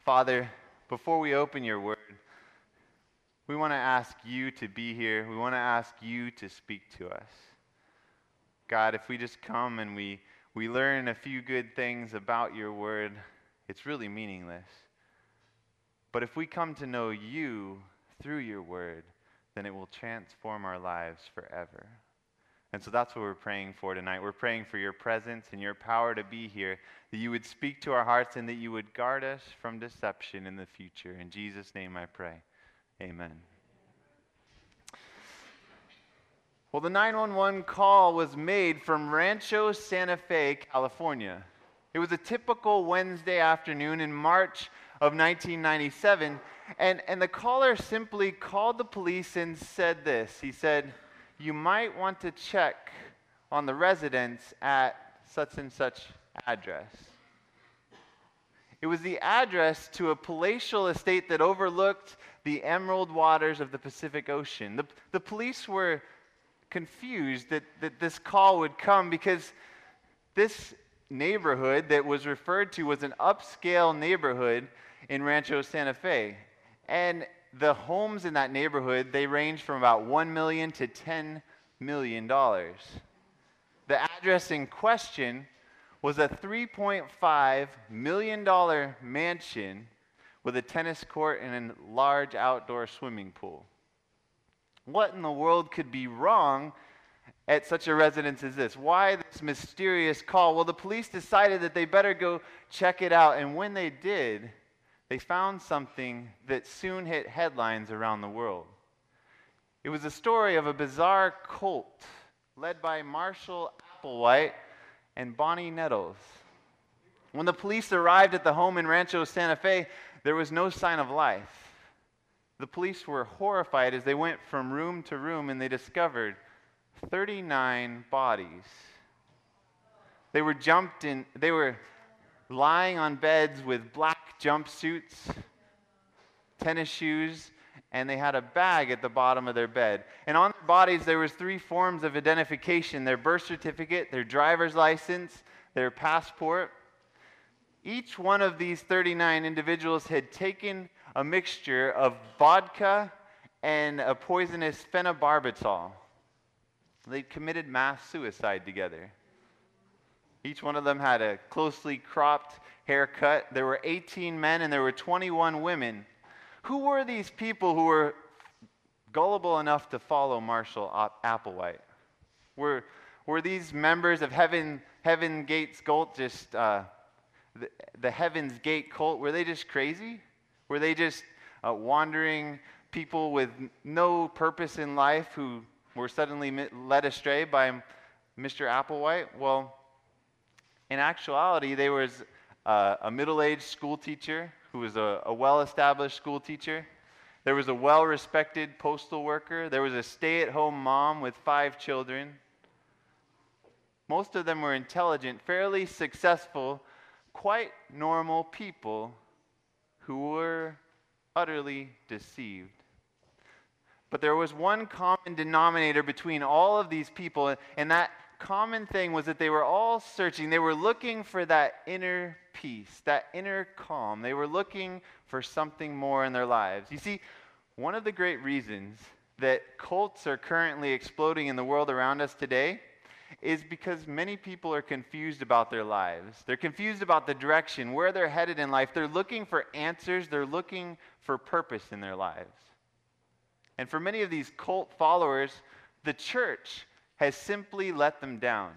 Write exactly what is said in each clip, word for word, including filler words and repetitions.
Father, before we open your word, we want to ask you to be here. We want to ask you to speak to us. God, if we just come and we, we learn a few good things about your word, it's really meaningless. But if we come to know you through your word, then it will transform our lives forever. And so that's what we're praying for tonight. We're praying for your presence and your power to be here, that you would speak to our hearts and that you would guard us from deception in the future. In Jesus' name I pray. Amen. Well, the nine one one call was made from Rancho Santa Fe, California. It was a typical Wednesday afternoon in March of nineteen ninety-seven, and, and the caller simply called the police and said this. He said, "You might want to check on the residents at such and such address." It was the address to a palatial estate that overlooked the emerald waters of the Pacific Ocean. The, the police were confused that, that this call would come because this neighborhood that was referred to was an upscale neighborhood in Rancho Santa Fe. And the homes in that neighborhood, they range from about one million dollars to ten million dollars. The address in question was a three point five million dollars mansion with a tennis court and a large outdoor swimming pool. What in the world could be wrong at such a residence as this? Why this mysterious call? Well, the police decided that they better go check it out, and when they did, they found something that soon hit headlines around the world. It was a story of a bizarre cult led by Marshall Applewhite and Bonnie Nettles. When the police arrived at the home in Rancho Santa Fe, there was no sign of life. The police were horrified as they went from room to room and they discovered thirty-nine bodies. They were jumped in, they were lying on beds with black jumpsuits, tennis shoes, and they had a bag at the bottom of their bed. And on their bodies there was three forms of identification: their birth certificate, their driver's license, their passport. Each one of these thirty-nine individuals had taken a mixture of vodka and a poisonous phenobarbital. They'd committed mass suicide together. Each one of them had a closely cropped haircut. There were eighteen men and there were twenty-one women. Who were these people who were gullible enough to follow Marshall Applewhite? Were, were these members of Heaven, Heaven Gates cult just, uh, the, the Heaven's Gate cult, were they just crazy? Were they just uh, wandering people with no purpose in life who were suddenly led astray by Mister Applewhite? Well, in actuality, there was uh, a middle-aged school teacher who was a, a well-established school teacher. There was a well-respected postal worker. There was a stay-at-home mom with five children. Most of them were intelligent, fairly successful, quite normal people who were utterly deceived. But there was one common denominator between all of these people, and that common thing was that they were all searching. They were looking for that inner peace, that inner calm. They were looking for something more in their lives. You see, one of the great reasons that cults are currently exploding in the world around us today is because many people are confused about their lives. They're confused about the direction, where they're headed in life. They're looking for answers. They're looking for purpose in their lives. And for many of these cult followers, the church has simply let them down.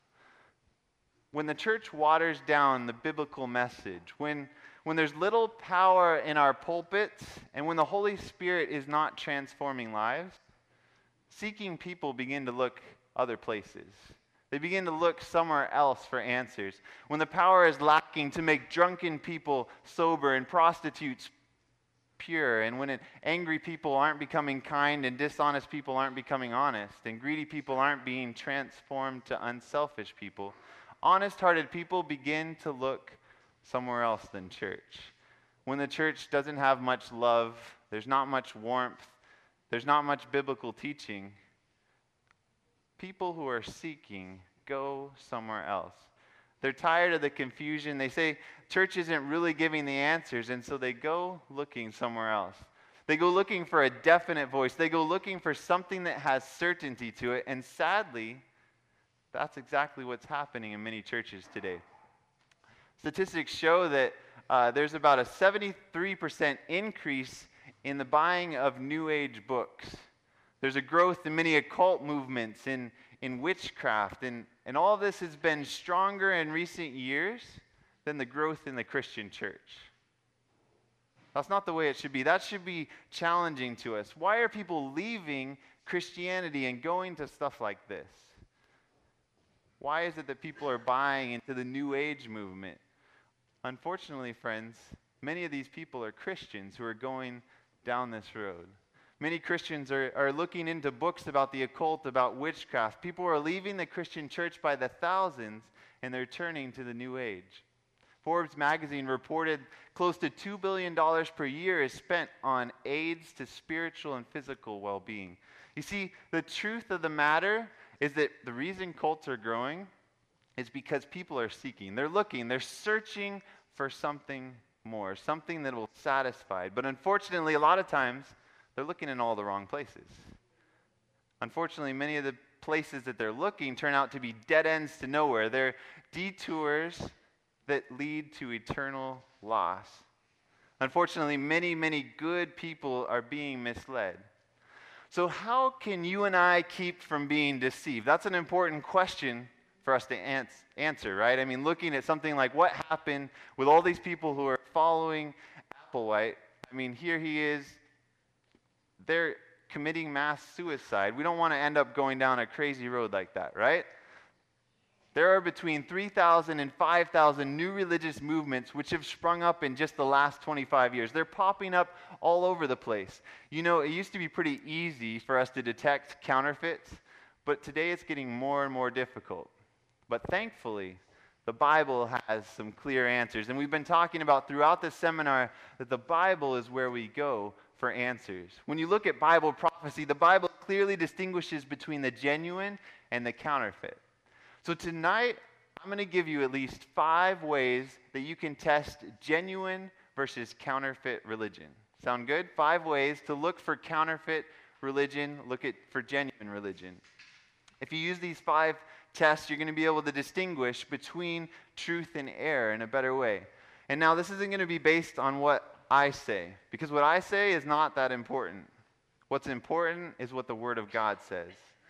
When the church waters down the biblical message, when, when there's little power in our pulpits, and when the Holy Spirit is not transforming lives, seeking people begin to look other places. They begin to look somewhere else for answers. When the power is lacking to make drunken people sober and prostitutes pure, and when it, angry people aren't becoming kind and dishonest people aren't becoming honest, and greedy people aren't being transformed to unselfish people, honest-hearted people begin to look somewhere else than church. When the church doesn't have much love, there's not much warmth, there's not much biblical teaching, people who are seeking go somewhere else. They're tired of the confusion. They say church isn't really giving the answers, and so they go looking somewhere else. They go looking for a definite voice. They go looking for something that has certainty to it, and sadly, that's exactly what's happening in many churches today. Statistics show that uh, there's about a seventy-three percent increase in the buying of New Age books. There's a growth in many occult movements, in, in witchcraft, and, and all this has been stronger in recent years than the growth in the Christian church. That's not the way it should be. That should be challenging to us. Why are people leaving Christianity and going to stuff like this? Why is it that people are buying into the New Age movement? Unfortunately, friends, many of these people are Christians who are going down this road. Many Christians are, are looking into books about the occult, about witchcraft. People are leaving the Christian church by the thousands, and they're turning to the New Age. Forbes magazine reported close to two billion dollars per year is spent on aids to spiritual and physical well-being. You see, the truth of the matter is that the reason cults are growing is because people are seeking. They're looking. They're searching for something more, something that will satisfy. But unfortunately, a lot of times, they're looking in all the wrong places. Unfortunately, many of the places that they're looking turn out to be dead ends to nowhere. They're detours that lead to eternal loss. Unfortunately, many, many good people are being misled. So how can you and I keep from being deceived? That's an important question for us to ans- answer, right? I mean, looking at something like what happened with all these people who are following Applewhite. I mean, here he is. They're committing mass suicide. We don't want to end up going down a crazy road like that, right? There are between three thousand and five thousand new religious movements which have sprung up in just the last twenty-five years. They're popping up all over the place. You know, it used to be pretty easy for us to detect counterfeits, but today it's getting more and more difficult. But thankfully, the Bible has some clear answers. And we've been talking about throughout this seminar that the Bible is where we go for answers. When you look at Bible prophecy, the Bible clearly distinguishes between the genuine and the counterfeit. So tonight, I'm going to give you at least five ways that you can test genuine versus counterfeit religion. Sound good? Five ways to look for counterfeit religion, look at for genuine religion. If you use these five tests, you're going to be able to distinguish between truth and error in a better way. And now this isn't going to be based on what I say, because what I say is not that important. What's important is what the Word of God says.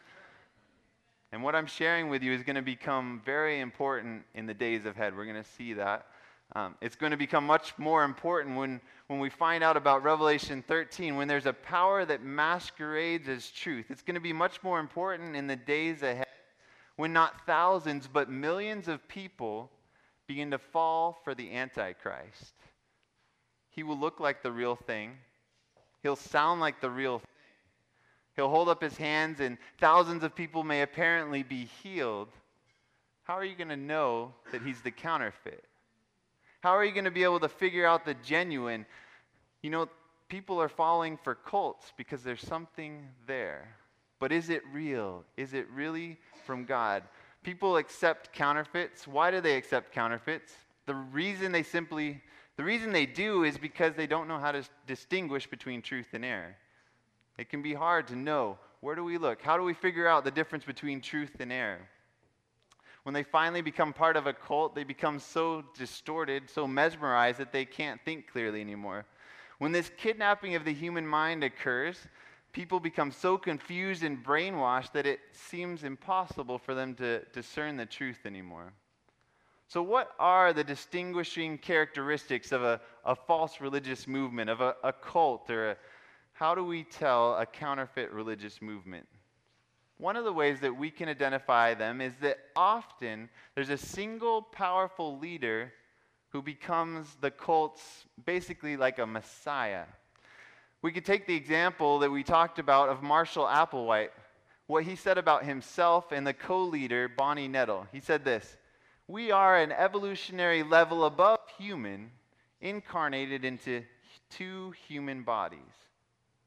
And what I'm sharing with you is going to become very important in the days ahead. We're going to see that. Um, it's going to become much more important when, when we find out about Revelation thirteen, when there's a power that masquerades as truth. It's going to be much more important in the days ahead, when not thousands but millions of people begin to fall for the Antichrist. He will look like the real thing. He'll sound like the real thing. He'll hold up his hands and thousands of people may apparently be healed. How are you going to know that he's the counterfeit? How are you going to be able to figure out the genuine? You know, people are falling for cults because there's something there. But is it real? Is it really from God? People accept counterfeits. Why do they accept counterfeits? The reason they simply, the reason they do is because they don't know how to distinguish between truth and error. It can be hard to know. Where do we look? How do we figure out the difference between truth and error? When they finally become part of a cult, they become so distorted, so mesmerized that they can't think clearly anymore. When this kidnapping of the human mind occurs, people become so confused and brainwashed that it seems impossible for them to discern the truth anymore. So what are the distinguishing characteristics of a, a false religious movement, of a, a cult, or a How do we tell a counterfeit religious movement? One of the ways that we can identify them is that often there's a single powerful leader who becomes the cult's basically like a messiah. We could take the example that we talked about of Marshall Applewhite, what he said about himself and the co-leader, Bonnie Nettle. He said this: "We are an evolutionary level above human, incarnated into two human bodies."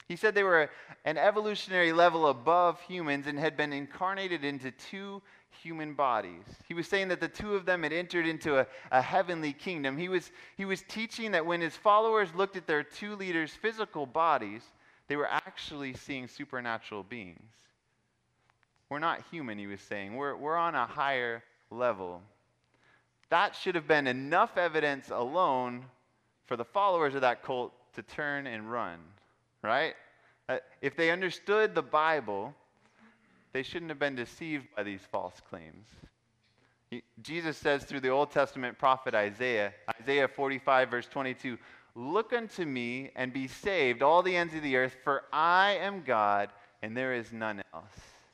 He said they were an evolutionary level above humans and had been incarnated into two human bodies. He was saying that the two of them had entered into a, a heavenly kingdom. He was, he was teaching that when his followers looked at their two leaders' physical bodies, they were actually seeing supernatural beings. We're not human, he was saying. We're, we're on a higher level. That should have been enough evidence alone for the followers of that cult to turn and run, right? Uh, if they understood the Bible, they shouldn't have been deceived by these false claims. He, Jesus says through the Old Testament prophet Isaiah, Isaiah forty-five, verse twenty-two, "Look unto me and be saved, all the ends of the earth, for I am God, and there is none else."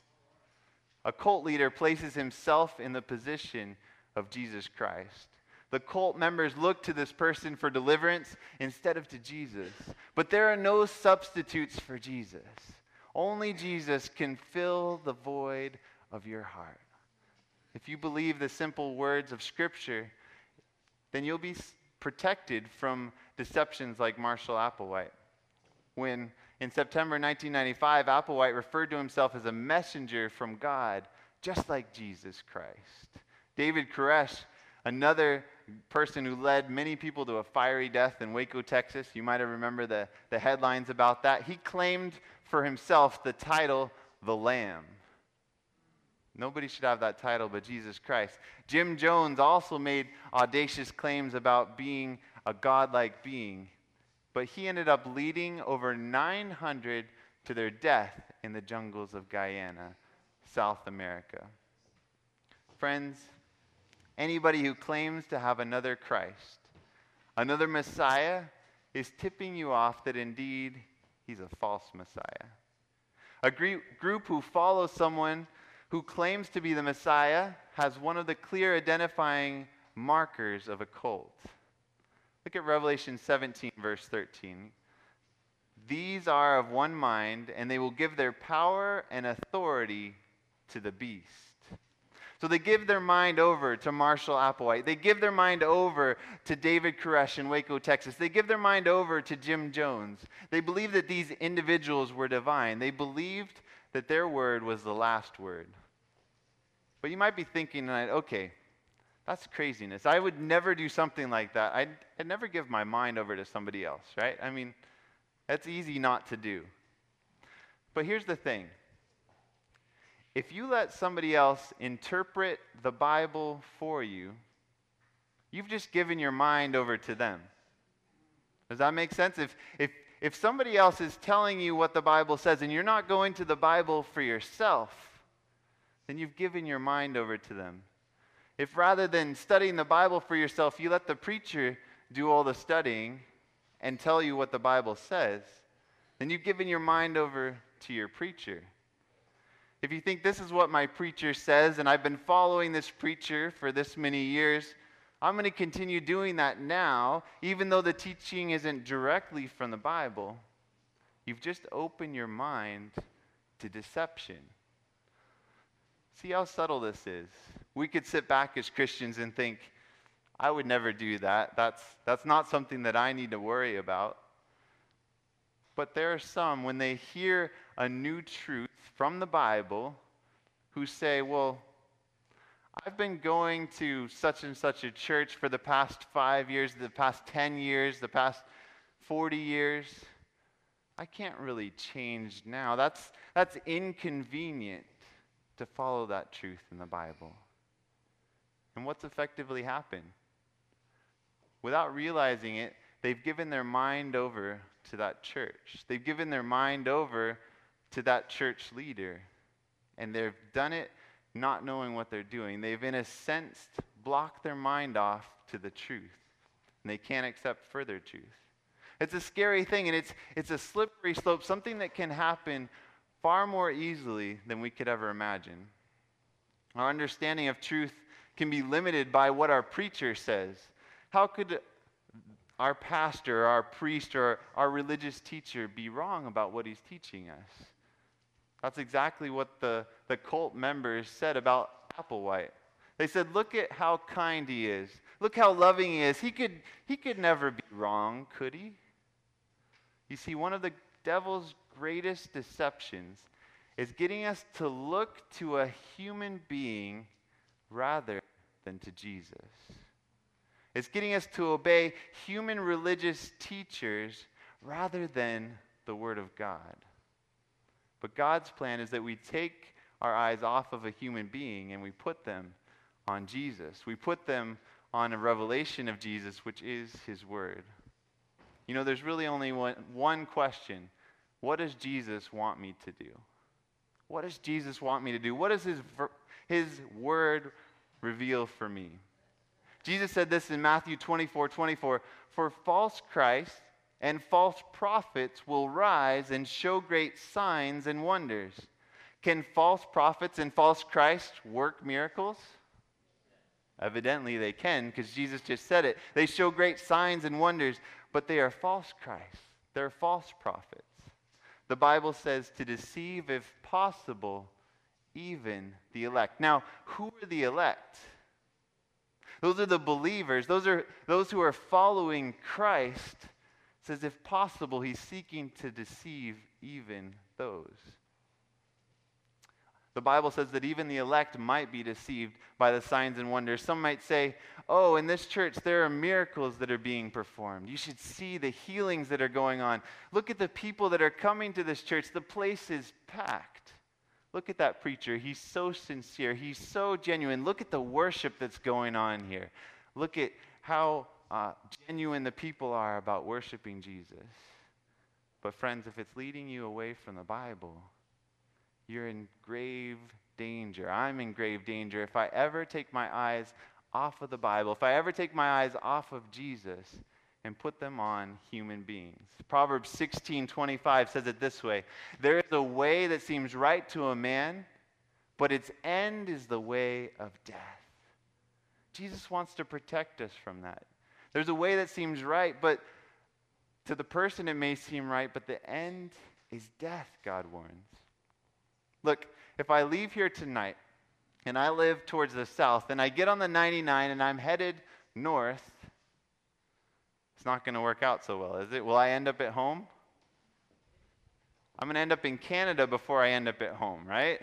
A cult leader places himself in the position of Jesus Christ. The cult members look to this person for deliverance instead of to Jesus. But there are no substitutes for Jesus. Only Jesus can fill the void of your heart. If you believe the simple words of Scripture, then you'll be protected from deceptions like Marshall Applewhite. When in September nineteen ninety-five, Applewhite referred to himself as a messenger from God, just like Jesus Christ. David Koresh, another person who led many people to a fiery death in Waco, Texas, you might have remembered the, the headlines about that. He claimed for himself the title, the Lamb. Nobody should have that title but Jesus Christ. Jim Jones also made audacious claims about being a godlike being, but he ended up leading over nine hundred to their death in the jungles of Guyana, South America. Friends, anybody who claims to have another Christ, another Messiah, is tipping you off that indeed he's a false Messiah. A group who follows someone who claims to be the Messiah has one of the clear identifying markers of a cult. Look at Revelation seventeen, verse thirteen. "These are of one mind, and they will give their power and authority to the beast." So they give their mind over to Marshall Applewhite. They give their mind over to David Koresh in Waco, Texas. They give their mind over to Jim Jones. They believed that these individuals were divine. They believed that their word was the last word. But you might be thinking tonight, okay, that's craziness. I would never do something like that. I'd, I'd never give my mind over to somebody else, right? I mean, that's easy not to do. But here's the thing. If you let somebody else interpret the Bible for you, you've just given your mind over to them. Does that make sense? If, if, if somebody else is telling you what the Bible says and you're not going to the Bible for yourself, then you've given your mind over to them. If rather than studying the Bible for yourself, you let the preacher do all the studying and tell you what the Bible says, then you've given your mind over to your preacher. If you think this is what my preacher says, and I've been following this preacher for this many years, I'm going to continue doing that now, even though the teaching isn't directly from the Bible. You've just opened your mind to deception. See how subtle this is. We could sit back as Christians and think, I would never do that. That's, that's not something that I need to worry about. But there are some, when they hear a new truth from the Bible, who say, well, I've been going to such and such a church for the past five years, the past ten years, the past forty years. I can't really change now. That's, that's inconvenient to follow that truth in the Bible. And what's effectively happened? Without realizing it, they've given their mind over to that church. They've given their mind over to that church leader. And they've done it not knowing what they're doing. They've, in a sense, blocked their mind off to the truth. And they can't accept further truth. It's a scary thing, and it's, it's a slippery slope, something that can happen far more easily than we could ever imagine. Our understanding of truth can be limited by what our preacher says. How could our pastor, our priest, or our religious teacher be wrong about what he's teaching us? That's exactly what the, the cult members said about Applewhite. They said, look at how kind he is. Look how loving he is. He could, he could never be wrong, could he? You see, one of the devil's greatest deceptions is getting us to look to a human being rather than to Jesus. It's getting us to obey human religious teachers rather than the Word of God. But God's plan is that we take our eyes off of a human being and we put them on Jesus. We put them on a revelation of Jesus, which is His Word. You know, there's really only one, one question. What does Jesus want me to do? What does Jesus want me to do? What does His, his Word reveal for me? Jesus said this in Matthew twenty-four twenty-four, "For false Christs and false prophets will rise and show great signs and wonders." Can false prophets and false Christs work miracles? Evidently they can, because Jesus just said it. They show great signs and wonders, but they are false Christs. They're false prophets. The Bible says to deceive, if possible, even the elect. Now, who are the elect? Those are the believers. Those are those who are following Christ. It says, if possible, He's seeking to deceive even those. The Bible says that even the elect might be deceived by the signs and wonders. Some might say, oh, in this church there are miracles that are being performed. You should see the healings that are going on. Look at the people that are coming to this church. The place is packed. Look at that preacher. He's so sincere. He's so genuine. Look at the worship that's going on here. Look at how uh, genuine the people are about worshiping Jesus. But friends, if it's leading you away from the Bible, you're in grave danger. I'm in grave danger. If I ever take my eyes off of the Bible, if I ever take my eyes off of Jesus and put them on human beings. Proverbs sixteen twenty-five says it this way, "There is a way that seems right to a man, but its end is the way of death." Jesus wants to protect us from that. There's a way that seems right, but to the person it may seem right, but the end is death, God warns. Look, if I leave here tonight and I live towards the south and I get on the ninety-nine and I'm headed north, it's not going to work out so well, is it? Will I end up at home? I'm going to end up in Canada before I end up at home, right?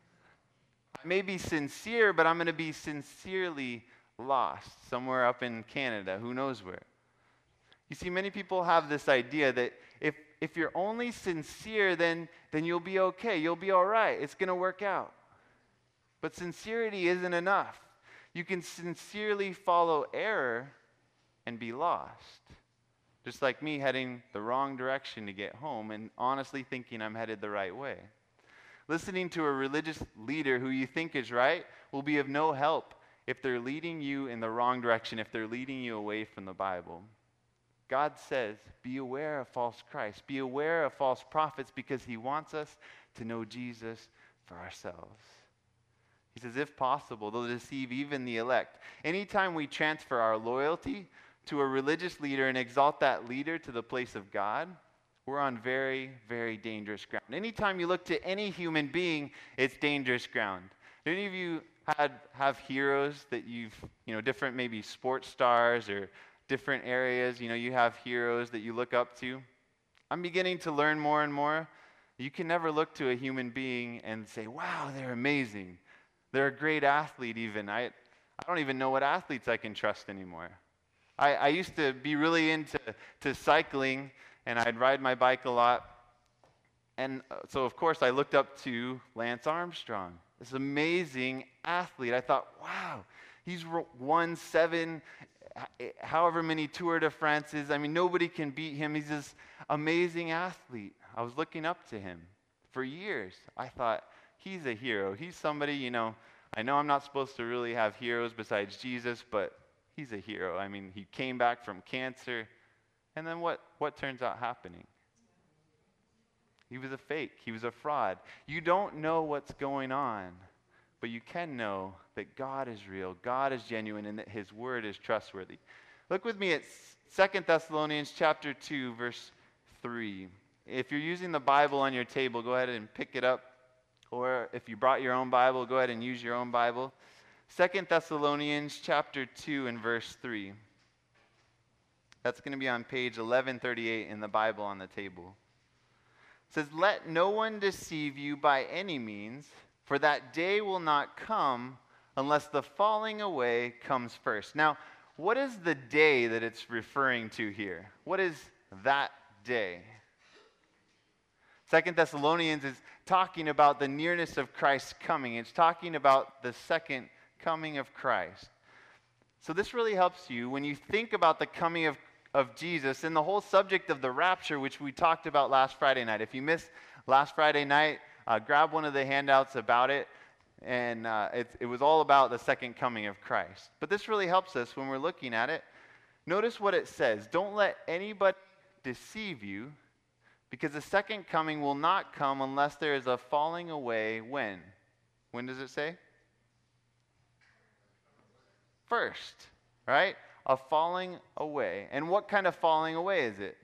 I may be sincere, but I'm going to be sincerely lost somewhere up in Canada, who knows where. You see, many people have this idea that if if you're only sincere, then, then you'll be okay. You'll be all right. It's going to work out. But sincerity isn't enough. You can sincerely follow error and be lost. Just like me heading the wrong direction to get home and honestly thinking I'm headed the right way. Listening to a religious leader who you think is right will be of no help if they're leading you in the wrong direction, if they're leading you away from the Bible. God says, be aware of false Christ. Be aware of false prophets because He wants us to know Jesus for ourselves. He says, if possible, they'll deceive even the elect. Anytime we transfer our loyalty to a religious leader and exalt that leader to the place of God, we're on very, very dangerous ground. Anytime you look to any human being, it's dangerous ground. Do any of you had have heroes that you've, you know, different maybe sports stars or different areas, you know, you have heroes that you look up to? I'm beginning to learn more and more. You can never look to a human being and say, wow, they're amazing. They're a great athlete even. I, I don't even know what athletes I can trust anymore. I, I used to be really into to cycling, and I'd ride my bike a lot. And so, of course, I looked up to Lance Armstrong, this amazing athlete. I thought, wow, he's won seven however many Tour de France's. I mean, nobody can beat him. He's this amazing athlete. I was looking up to him for years. I thought, he's a hero. He's somebody, you know, I know I'm not supposed to really have heroes besides Jesus, but he's a hero. I mean, he came back from cancer, and then what, what turns out happening? He was a fake. He was a fraud. You don't know what's going on, but you can know that God is real, God is genuine, and that His word is trustworthy. Look with me at Second Thessalonians chapter two, verse three. If you're using the Bible on your table, go ahead and pick it up. Or if you brought your own Bible, go ahead and use your own Bible. Second Thessalonians chapter two and verse three. That's going to be on page eleven thirty-eight in the Bible on the table. It says, "Let no one deceive you by any means, for that day will not come unless the falling away comes first." Now, what is the day that it's referring to here? What is that day? Second Thessalonians is talking about the nearness of Christ's coming. It's talking about the second coming of Christ. So this really helps you when you think about the coming of, of Jesus and the whole subject of the rapture, which we talked about last Friday night. If you missed last Friday night, uh, grab one of the handouts about it. And uh, it, it was all about the second coming of Christ. But this really helps us when we're looking at it. Notice what it says. Don't let anybody deceive you, because the second coming will not come unless there is a falling away. When? When does it say? First, right? A falling away. And what kind of falling away is it?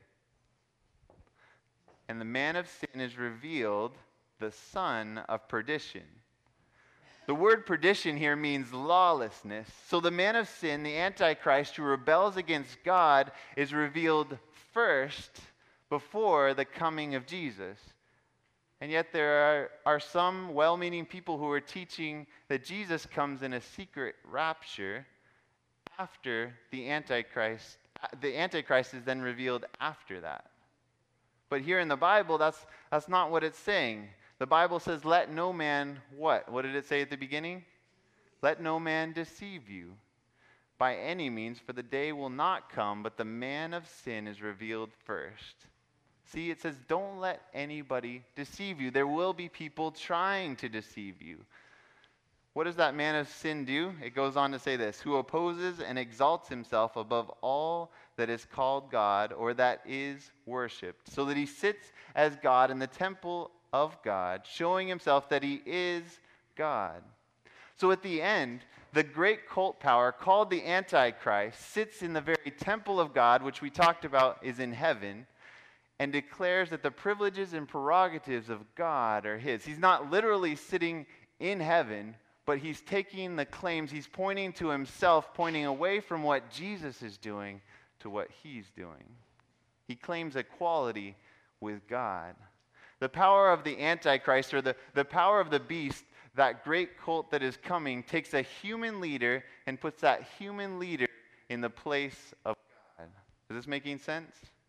"And the man of sin is revealed, the son of perdition." The word perdition here means lawlessness. So the man of sin, the Antichrist who rebels against God, is revealed first before the coming of Jesus. And yet there are, are some well-meaning people who are teaching that Jesus comes in a secret rapture after the Antichrist. The Antichrist is then revealed after that. But here in the Bible, that's, that's not what it's saying. The Bible says, "Let no man," what? What did it say at the beginning? "Let no man deceive you by any means, for the day will not come, but the man of sin is revealed first." See, it says, don't let anybody deceive you. There will be people trying to deceive you. What does that man of sin do? It goes on to say this: "Who opposes and exalts himself above all that is called God or that is worshipped, so that he sits as God in the temple of God, showing himself that he is God." So at the end, the great cult power called the Antichrist sits in the very temple of God, which we talked about is in heaven, and declares that the privileges and prerogatives of God are his. He's not literally sitting in heaven, but he's taking the claims, he's pointing to himself, pointing away from what Jesus is doing to what he's doing. He claims equality with God. The power of the Antichrist, or the, the power of the beast, that great cult that is coming, takes a human leader and puts that human leader in the place of God. Is this making sense?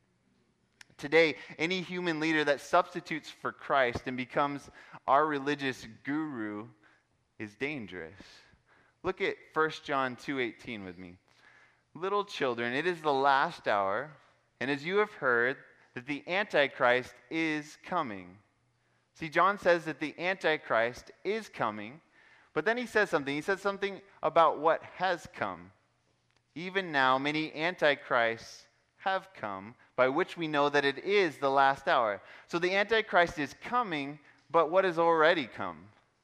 Today, any human leader that substitutes for Christ and becomes our religious guru is dangerous. Look at First John two eighteen with me. "Little children, it is the last hour, and as you have heard, that the Antichrist is coming." See, John says that the Antichrist is coming, but then he says something. He says something about what has come. "Even now, many Antichrists have come, by which we know that it is the last hour." So the Antichrist is coming, but what has already come?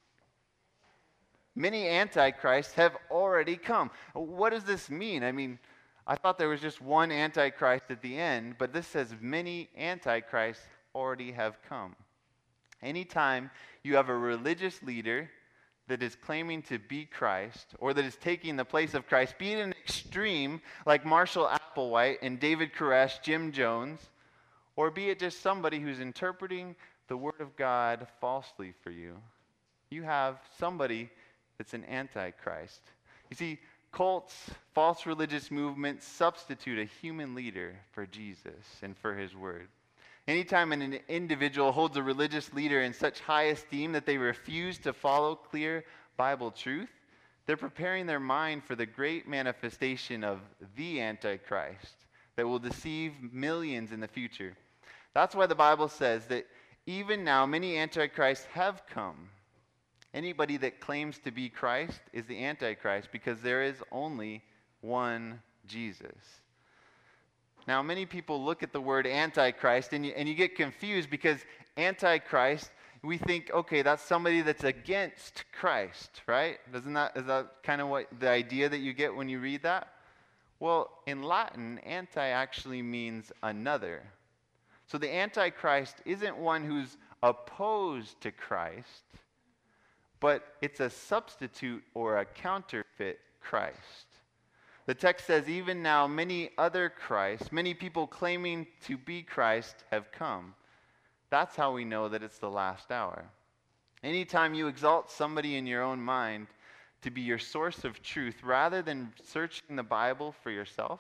Many Antichrists have already come. What does this mean? I mean, I thought there was just one Antichrist at the end, but this says many Antichrists already have come. Anytime you have a religious leader that is claiming to be Christ, or that is taking the place of Christ, be it an extreme like Marshall Applewhite and David Koresh, Jim Jones, or be it just somebody who's interpreting the Word of God falsely for you, you have somebody that's an Antichrist. You see, cults, false religious movements substitute a human leader for Jesus and for his word. Anytime an individual holds a religious leader in such high esteem that they refuse to follow clear Bible truth, they're preparing their mind for the great manifestation of the Antichrist that will deceive millions in the future. That's why the Bible says that even now many Antichrists have come. Anybody that claims to be Christ is the Antichrist, because there is only one Jesus. Now, many people look at the word Antichrist and you, and you get confused, because Antichrist, we think, okay, that's somebody that's against Christ, right? Doesn't that, is that kind of what the idea that you get when you read that? Well, in Latin, anti actually means another. So the Antichrist isn't one who's opposed to Christ, but it's a substitute or a counterfeit Christ. The text says, even now many other Christs, many people claiming to be Christ have come. That's how we know that it's the last hour. Anytime you exalt somebody in your own mind to be your source of truth rather than searching the Bible for yourself,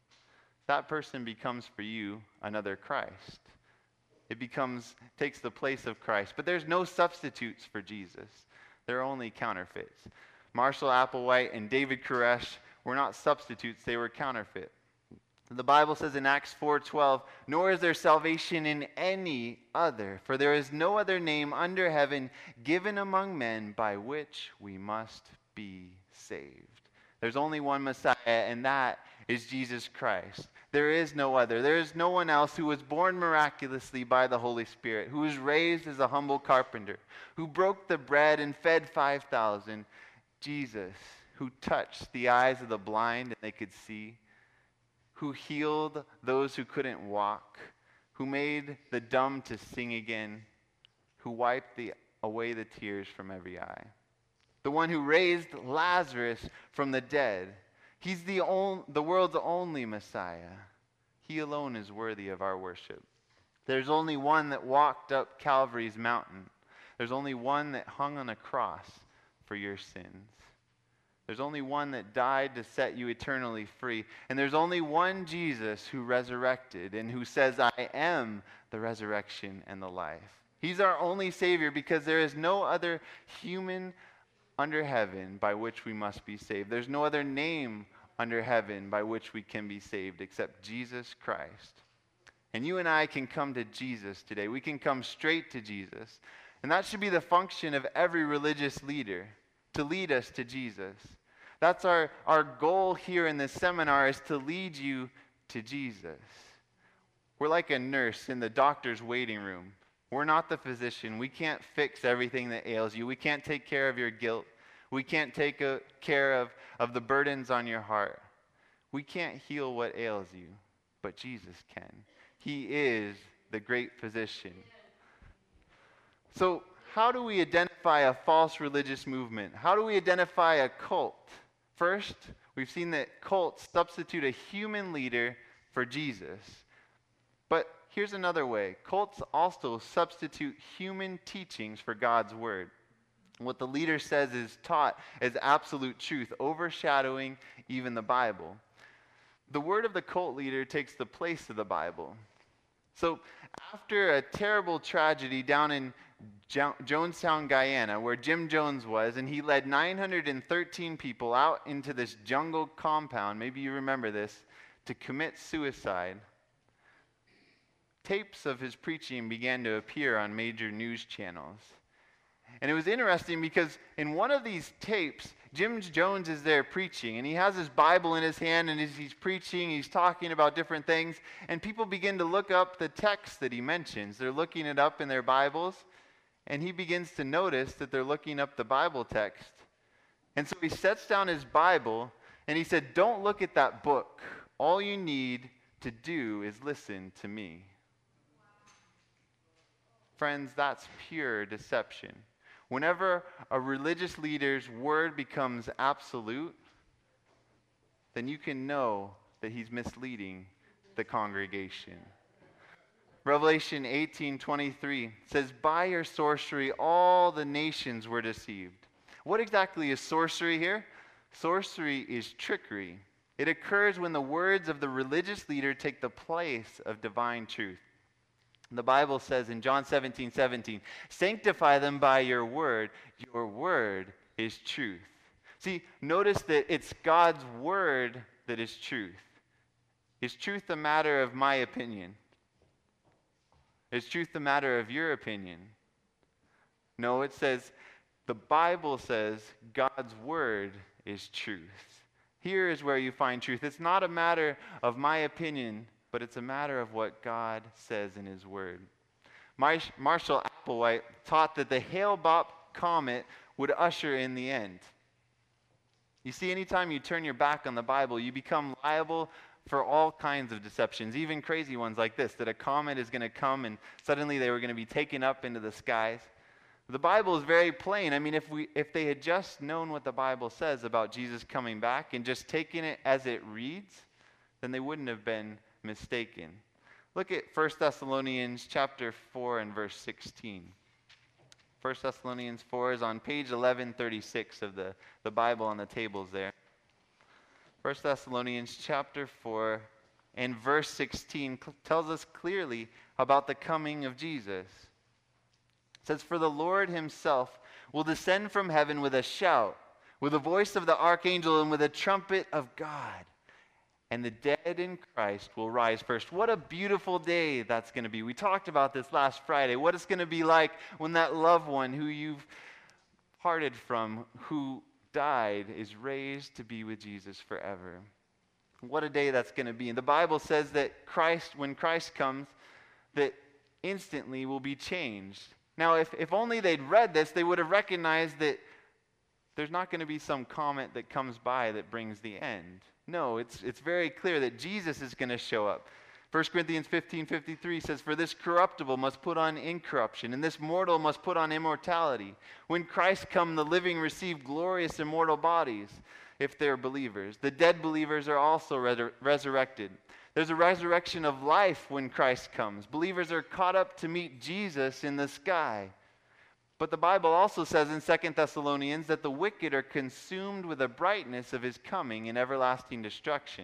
that person becomes for you another Christ. It becomes, takes the place of Christ. But there's no substitutes for Jesus. There are only counterfeits. Marshall Applewhite and David Koresh were not substitutes, they were counterfeit. The Bible says in Acts four twelve, "Nor is there salvation in any other, for there is no other name under heaven given among men by which we must be saved." There's only one Messiah, and that is Jesus Christ. There is no other. There is no one else who was born miraculously by the Holy Spirit, who was raised as a humble carpenter, who broke the bread and fed five thousand. Jesus, who touched the eyes of the blind and they could see, who healed those who couldn't walk, who made the dumb to sing again, who wiped the, away the tears from every eye. The one who raised Lazarus from the dead. He's the, on, the world's only Messiah. He alone is worthy of our worship. There's only one that walked up Calvary's mountain. There's only one that hung on a cross for your sins. There's only one that died to set you eternally free. And there's only one Jesus who resurrected and who says, "I am the resurrection and the life." He's our only Savior because there is no other human under heaven by which we must be saved. There's no other name under heaven by which we can be saved except Jesus Christ. And you and I can come to Jesus today. We can come straight to Jesus. And that should be the function of every religious leader, to lead us to Jesus. That's our, our goal here in this seminar, is to lead you to Jesus. We're like a nurse in the doctor's waiting room. We're not the physician. We can't fix everything that ails you. We can't take care of your guilt. We can't take a, care of, of the burdens on your heart. We can't heal what ails you, but Jesus can. He is the great physician. So, how do we identify a false religious movement? How do we identify a cult? First, we've seen that cults substitute a human leader for Jesus. But here's another way. Cults also substitute human teachings for God's word. What the leader says is taught as absolute truth, overshadowing even the Bible. The word of the cult leader takes the place of the Bible. So after a terrible tragedy down in jo- Jonestown, Guyana, where Jim Jones was, and he led nine hundred thirteen people out into this jungle compound, maybe you remember this, to commit suicide, tapes of his preaching began to appear on major news channels. And it was interesting because in one of these tapes, Jim Jones is there preaching, and he has his Bible in his hand, and as he's preaching, he's talking about different things, and people begin to look up the text that he mentions. They're looking it up in their Bibles, and he begins to notice that they're looking up the Bible text. And so he sets down his Bible, and he said, "Don't look at that book. All you need to do is listen to me." Friends, that's pure deception. Whenever a religious leader's word becomes absolute, then you can know that he's misleading the congregation. Revelation eighteen twenty-three says, "By your sorcery all the nations were deceived." What exactly is sorcery here? Sorcery is trickery. It occurs when the words of the religious leader take the place of divine truth. The Bible says in John seventeen seventeen, "Sanctify them by your word. Your word is truth." See, notice that it's God's word that is truth. Is truth a matter of my opinion? Is truth a matter of your opinion? No, it says, the Bible says God's word is truth. Here is where you find truth. It's not a matter of my opinion, but it's a matter of what God says in his word. Marsh- Marshall Applewhite taught that the Hale-Bopp comet would usher in the end. You see, anytime you turn your back on the Bible, you become liable for all kinds of deceptions, even crazy ones like this, that a comet is going to come and suddenly they were going to be taken up into the skies. The Bible is very plain. I mean, if we if they had just known what the Bible says about Jesus coming back and just taken it as it reads, then they wouldn't have been mistaken. Look at First Thessalonians chapter four and verse sixteen. First Thessalonians four is on page eleven thirty-six of the, the Bible on the tables there. First Thessalonians chapter four and verse sixteen cl- tells us clearly about the coming of Jesus. It says, "For the Lord himself will descend from heaven with a shout, with the voice of the archangel, and with a trumpet of God. And the dead in Christ will rise first." What a beautiful day that's going to be. We talked about this last Friday. What it's going to be like when that loved one who you've parted from, who died, is raised to be with Jesus forever. What a day that's going to be. And the Bible says that Christ, when Christ comes, that instantly will be changed. Now, if, if only they'd read this, they would have recognized that there's not going to be some comet that comes by that brings the end. No, it's it's very clear that Jesus is going to show up. First Corinthians fifteen fifty-three says, "For this corruptible must put on incorruption, and this mortal must put on immortality. When Christ come, the living receive glorious immortal bodies, if they're believers. The dead believers are also re- resurrected. There's a resurrection of life when Christ comes. Believers are caught up to meet Jesus in the sky." But the Bible also says in Second Thessalonians that the wicked are consumed with the brightness of his coming in everlasting destruction.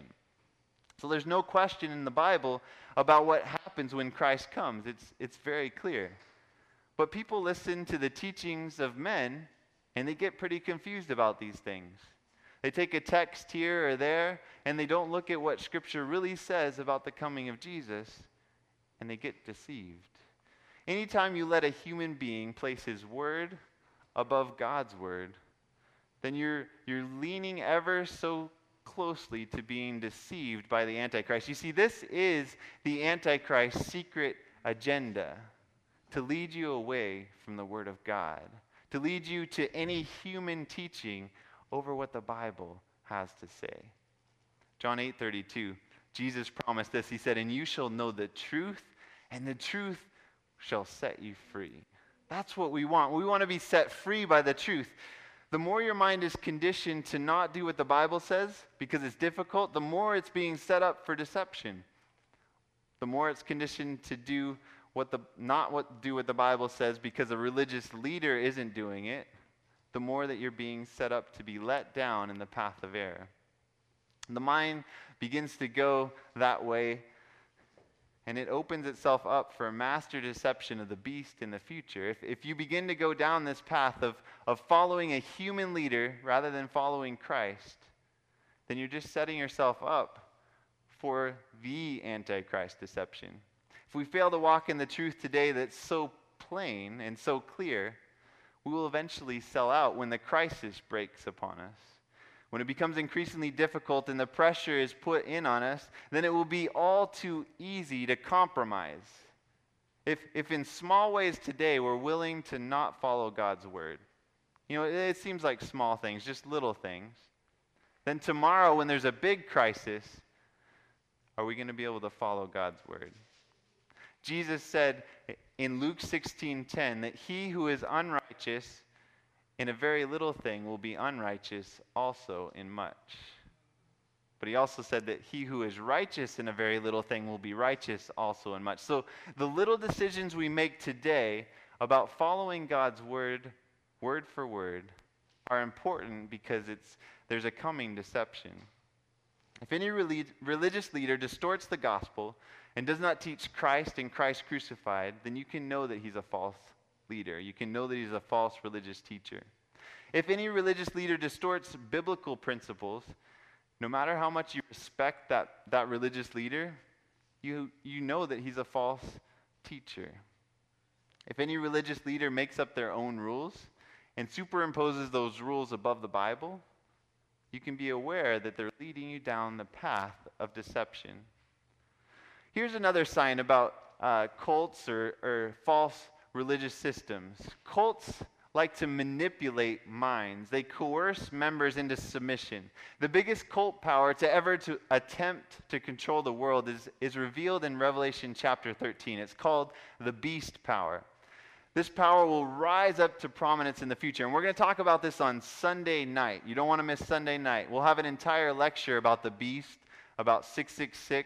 So there's no question in the Bible about what happens when Christ comes. It's, it's very clear. But people listen to the teachings of men, and they get pretty confused about these things. They take a text here or there, and they don't look at what Scripture really says about the coming of Jesus, and they get deceived. Anytime you let a human being place his word above God's word, then you're, you're leaning ever so closely to being deceived by the Antichrist. You see, this is the Antichrist's secret agenda, to lead you away from the Word of God, to lead you to any human teaching over what the Bible has to say. John eight thirty-two, Jesus promised this. He said, "And you shall know the truth, and the truth shall set you free." That's what we want. We want to be set free by the truth. The more your mind is conditioned to not do what the Bible says because it's difficult, the more it's being set up for deception. The more it's conditioned to do what the not what do what the Bible says because a religious leader isn't doing it, the more that you're being set up to be let down in the path of error. The mind begins to go that way, and it opens itself up for a master deception of the beast in the future. If, if you begin to go down this path of, of following a human leader rather than following Christ, then you're just setting yourself up for the Antichrist deception. If we fail to walk in the truth today that's so plain and so clear, we will eventually sell out when the crisis breaks upon us. When it becomes increasingly difficult and the pressure is put in on us, then it will be all too easy to compromise. If, if in small ways today we're willing to not follow God's word, you know, it, it seems like small things, just little things, then tomorrow when there's a big crisis, are we going to be able to follow God's word? Jesus said in Luke sixteen ten that he who is unrighteous in a very little thing will be unrighteous also in much. But he also said that he who is righteous in a very little thing will be righteous also in much. So the little decisions we make today about following God's word, word for word, are important because it's there's a coming deception. If any relig- religious leader distorts the gospel and does not teach Christ and Christ crucified, then you can know that he's a false leader. You can know that he's a false religious teacher. If any religious leader distorts biblical principles, no matter how much you respect that, that religious leader, you, you know that he's a false teacher. If any religious leader makes up their own rules and superimposes those rules above the Bible, you can be aware that they're leading you down the path of deception. Here's another sign about uh, cults or, or false religious systems. Cults like to manipulate minds. They coerce members into submission. The biggest cult power to ever to attempt to control the world is, is revealed in Revelation chapter thirteen. It's called the beast power. This power will rise up to prominence in the future. And we're going to talk about this on Sunday night. You don't want to miss Sunday night. We'll have an entire lecture about the beast, about six six six,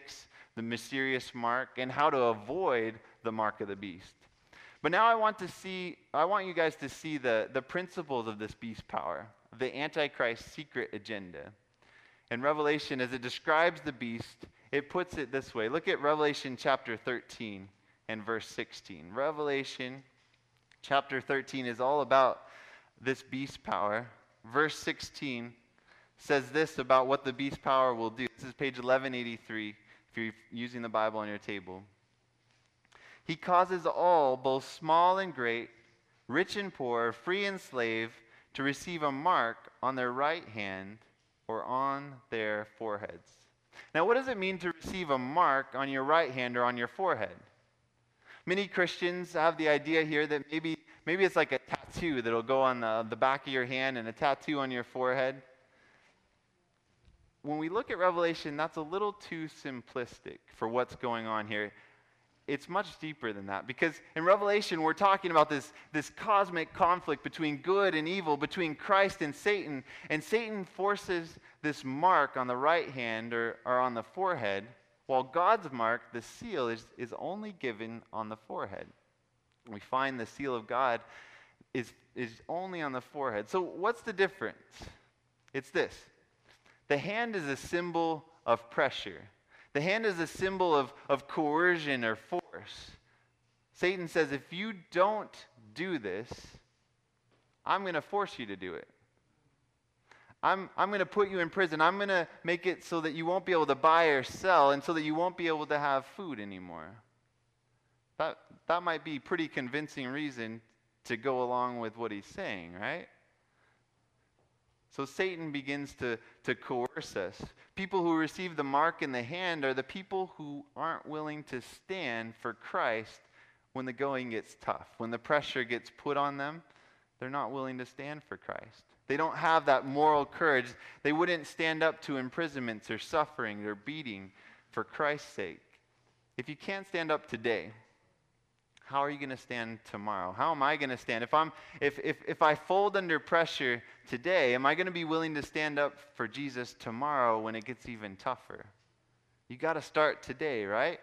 the mysterious mark, and how to avoid the mark of the beast. But now I want to see, I want you guys to see the, the principles of this beast power, the Antichrist's secret agenda. In Revelation, as it describes the beast, it puts it this way. Look at Revelation chapter thirteen and verse sixteen. Revelation chapter thirteen is all about this beast power. Verse sixteen says this about what the beast power will do. This is page eleven eighty-three if you're using the Bible on your table. He causes all, both small and great, rich and poor, free and slave, to receive a mark on their right hand or on their foreheads. Now, what does it mean to receive a mark on your right hand or on your forehead? Many Christians have the idea here that maybe maybe it's like a tattoo that'll go on the, the back of your hand and a tattoo on your forehead. When we look at Revelation, that's a little too simplistic for what's going on here. It's much deeper than that, because in Revelation we're talking about this, this cosmic conflict between good and evil, between Christ and Satan, and Satan forces this mark on the right hand or, or on the forehead, while God's mark, the seal, is, is only given on the forehead. We find the seal of God is, is only on the forehead. So what's the difference? It's this. The hand is a symbol of pressure. The hand is a symbol of, of coercion or force. Satan says, if you don't do this, I'm going to force you to do it. I'm, I'm going to put you in prison. I'm going to make it so that you won't be able to buy or sell, and so that you won't be able to have food anymore. That, that might be pretty convincing reason to go along with what he's saying, right? So Satan begins to, to coerce us. People who receive the mark in the hand are the people who aren't willing to stand for Christ when the going gets tough. When the pressure gets put on them, they're not willing to stand for Christ. They don't have that moral courage. They wouldn't stand up to imprisonments or suffering or beating for Christ's sake. If you can't stand up today, how are you going to stand tomorrow? How am I going to stand? If I'm, if, if, if I fold under pressure today, am I going to be willing to stand up for Jesus tomorrow when it gets even tougher? You got to start today, right?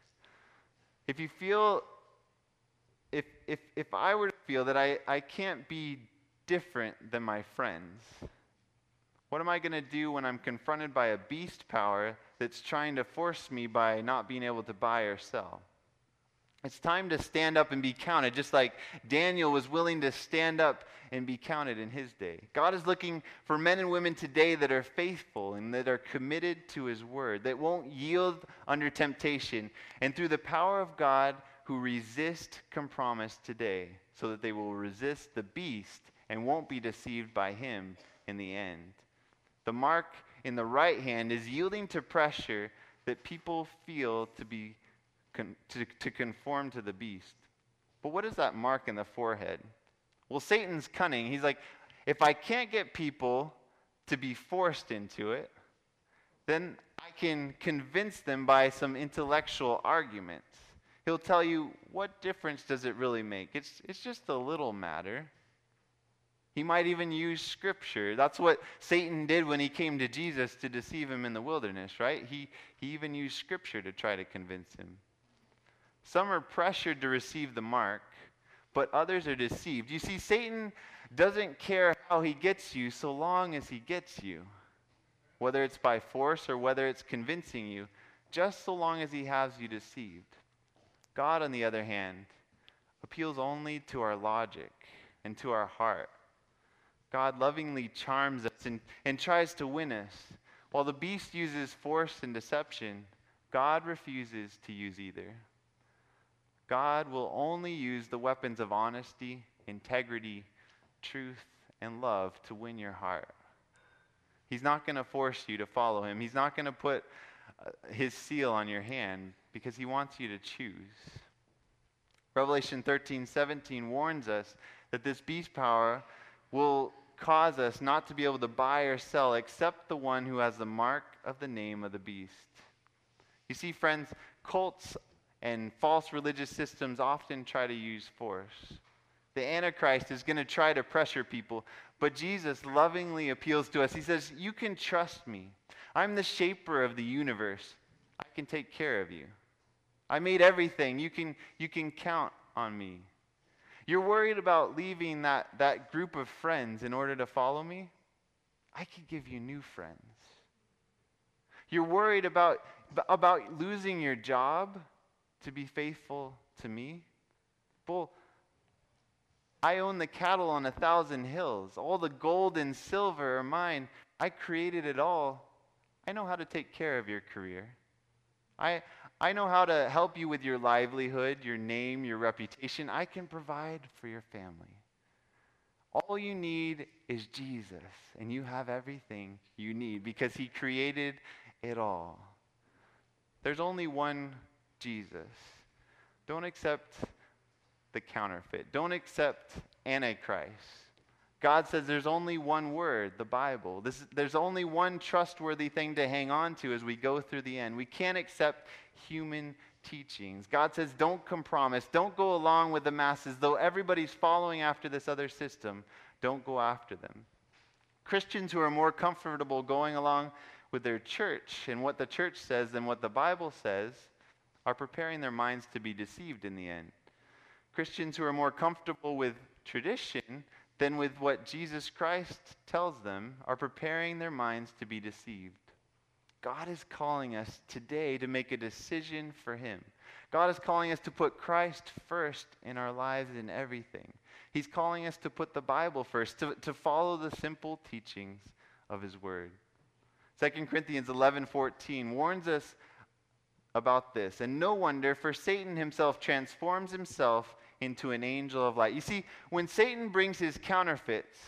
If you feel, if, if, if I were to feel that I, I can't be different than my friends, what am I going to do when I'm confronted by a beast power that's trying to force me by not being able to buy or sell? It's time to stand up and be counted, just like Daniel was willing to stand up and be counted in his day. God is looking for men and women today that are faithful and that are committed to his word, that won't yield under temptation, and through the power of God, who resist compromise today, so that they will resist the beast and won't be deceived by him in the end. The mark in the right hand is yielding to pressure that people feel to be Con- to, to conform to the beast. But what is that mark in the forehead? Well, Satan's cunning. He's like, if I can't get people to be forced into it, then I can convince them by some intellectual arguments. He'll tell you, what difference does it really make? It's, it's just a little matter. He might even use Scripture. That's what Satan did when he came to Jesus to deceive him in the wilderness, right? He, he even used Scripture to try to convince him. Some are pressured to receive the mark, but others are deceived. You see, Satan doesn't care how he gets you so long as he gets you, whether it's by force or whether it's convincing you, just so long as he has you deceived. God, on the other hand, appeals only to our logic and to our heart. God lovingly charms us and, and tries to win us. While the beast uses force and deception, God refuses to use either. God will only use the weapons of honesty, integrity, truth, and love to win your heart. He's not going to force you to follow him. He's not going to put uh, his seal on your hand because he wants you to choose. Revelation thirteen seventeen warns us that this beast power will cause us not to be able to buy or sell except the one who has the mark of the name of the beast. You see, friends, cults and false religious systems often try to use force. The Antichrist is going to try to pressure people, but Jesus lovingly appeals to us. He says, you can trust me. I'm the shaper of the universe. I can take care of you. I made everything. You can, you can count on me. You're worried about leaving that, that group of friends in order to follow me? I could give you new friends. You're worried about, about losing your job to be faithful to me? Well, I own the cattle on a thousand hills. All the gold and silver are mine. I created it all. I know how to take care of your career. I, I know how to help you with your livelihood, your name, your reputation. I can provide for your family. All you need is Jesus, and you have everything you need because he created it all. There's only one Jesus. Don't accept the counterfeit. Don't accept Antichrist. God says there's only one word, the Bible. This, there's only one trustworthy thing to hang on to as we go through the end. We can't accept human teachings. God says don't compromise. Don't go along with the masses. Though everybody's following after this other system, don't go after them. Christians who are more comfortable going along with their church and what the church says than what the Bible says are preparing their minds to be deceived in the end. Christians who are more comfortable with tradition than with what Jesus Christ tells them are preparing their minds to be deceived. God is calling us today to make a decision for him. God is calling us to put Christ first in our lives in everything. He's calling us to put the Bible first, to, to follow the simple teachings of his word. Second Corinthians eleven fourteen warns us about this. And no wonder, for Satan himself transforms himself into an angel of light. You see, when Satan brings his counterfeits,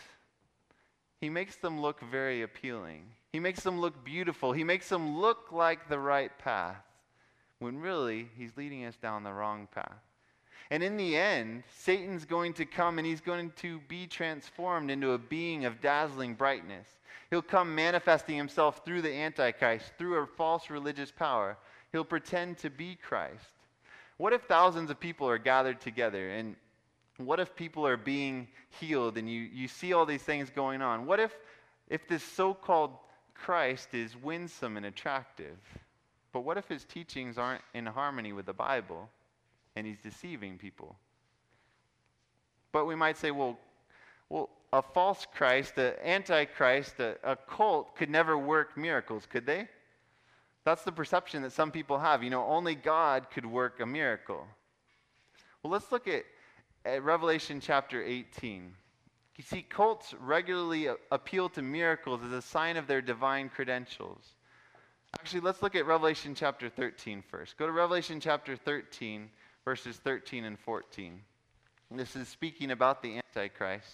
he makes them look very appealing. He makes them look beautiful. He makes them look like the right path, when really he's leading us down the wrong path. And in the end, Satan's going to come and he's going to be transformed into a being of dazzling brightness. He'll come manifesting himself through the Antichrist, through a false religious power. He'll pretend to be Christ. What if thousands of people are gathered together, and what if people are being healed and you, you see all these things going on? What if, if this so-called Christ is winsome and attractive, but what if his teachings aren't in harmony with the Bible and he's deceiving people? But we might say, well, well, a false Christ, an antichrist, a, a cult could never work miracles, could they? That's the perception that some people have. You know, only God could work a miracle. Well, let's look at, at Revelation chapter eighteen. You see, cults regularly a- appeal to miracles as a sign of their divine credentials. Actually, let's look at Revelation chapter thirteen first. Go to Revelation chapter thirteen, verses thirteen and fourteen. And this is speaking about the Antichrist.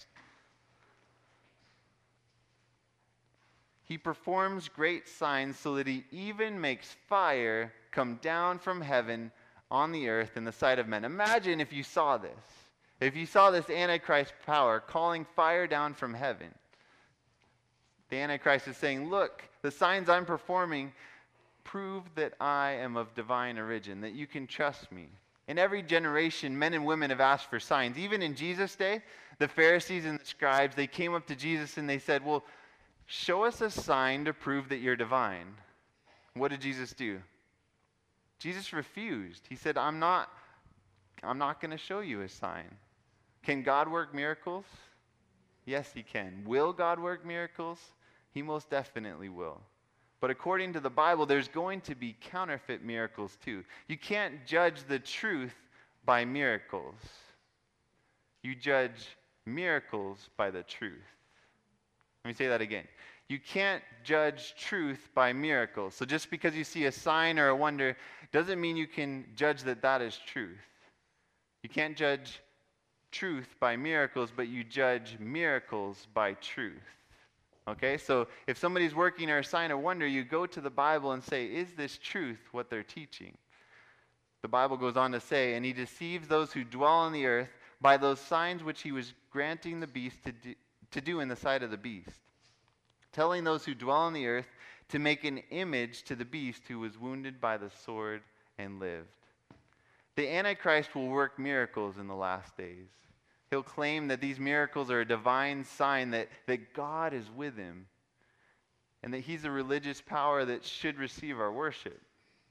He performs great signs so that he even makes fire come down from heaven on the earth in the sight of men. Imagine if you saw this. If you saw this Antichrist power calling fire down from heaven. The Antichrist is saying, look, the signs I'm performing prove that I am of divine origin, that you can trust me. In every generation, men and women have asked for signs. Even in Jesus' day, the Pharisees and the scribes, they came up to Jesus and they said, well, show us a sign to prove that you're divine. What did Jesus do? Jesus refused. He said, I'm not, I'm not going to show you a sign. Can God work miracles? Yes, he can. Will God work miracles? He most definitely will. But according to the Bible, there's going to be counterfeit miracles too. You can't judge the truth by miracles. You judge miracles by the truth. Let me say that again. You can't judge truth by miracles. So just because you see a sign or a wonder doesn't mean you can judge that that is truth. You can't judge truth by miracles, but you judge miracles by truth. Okay, so if somebody's working or a sign or wonder, you go to the Bible and say, is this truth what they're teaching? The Bible goes on to say, and he deceives those who dwell on the earth by those signs which he was granting the beast to do, to do in the sight of the beast, telling those who dwell on the earth to make an image to the beast who was wounded by the sword and lived. The Antichrist will work miracles in the last days. He'll claim that these miracles are a divine sign that, that God is with him and that he's a religious power that should receive our worship.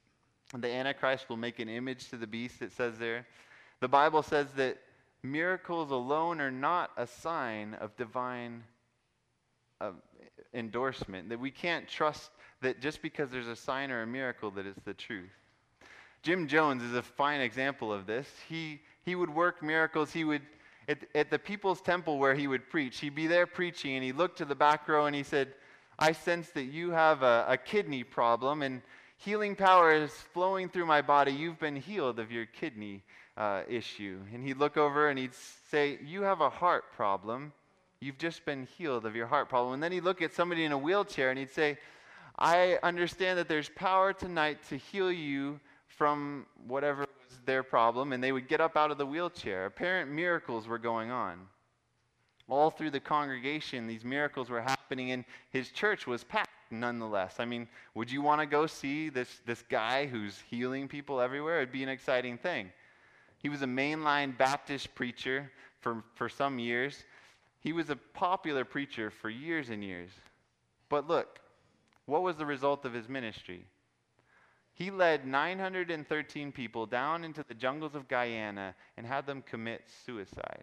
The Antichrist will make an image to the beast, it says there. The Bible says that miracles alone are not a sign of divine uh, endorsement, that we can't trust that just because there's a sign or a miracle that it's the truth. Jim Jones is a fine example of this. He he would work miracles. He would, at, at the People's Temple where he would preach, he'd be there preaching, and he looked to the back row and he said, I sense that you have a, a kidney problem, and healing power is flowing through my body. You've been healed of your kidney uh, issue. And he'd look over and he'd say, you have a heart problem. You've just been healed of your heart problem. And then he'd look at somebody in a wheelchair and he'd say, I understand that there's power tonight to heal you from whatever was their problem. And they would get up out of the wheelchair. Apparent miracles were going on. All through the congregation, these miracles were happening, and his church was packed nonetheless. I mean, would you want to go see this, this guy who's healing people everywhere? It'd be an exciting thing. He was a mainline Baptist preacher for, for some years. He was a popular preacher for years and years. But look, what was the result of his ministry? He led nine hundred thirteen people down into the jungles of Guyana and had them commit suicide.